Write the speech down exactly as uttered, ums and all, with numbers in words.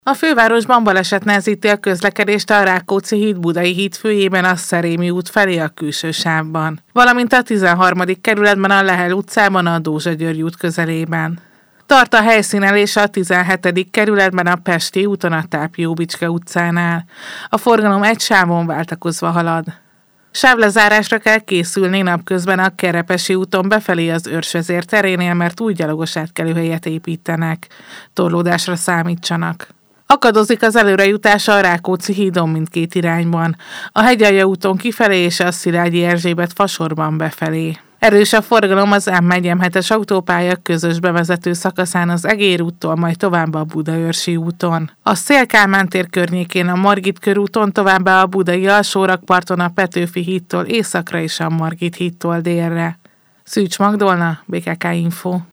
A fővárosban baleset nehezíti a közlekedést a Rákóczi híd Budai híd főjében a Szerémi út felé a külső sávban, valamint a tizenharmadik kerületben a Lehel utcában a Dózsa-György út közelében. Tart a helyszínelés a tizenhetedik kerületben a Pesti úton a Tápióbicske utcánál. A forgalom egy sávon váltakozva halad. Sávlezárásra kell készülni napközben a Kerepesi úton befelé az Őrsvezér terénél, mert új gyalogos átkelőhelyet építenek. Torlódásra számítsanak. Akadozik az előrejutás a Rákóczi hídon mindkét irányban, a Hegyalja úton kifelé és a Szilágyi Erzsébet fasorban befelé. Erős a forgalom az M egy M hetes autópálya közös bevezető szakaszán az Egér úttól, majd tovább a Budaörsi úton. A Széll-Kálmán tér környékén a Margit körúton, továbbá a Budai alsórakparton a Petőfi hídtól északra és a Margit hídtól délre. Szűcs Magdolna, bé ká ká Info.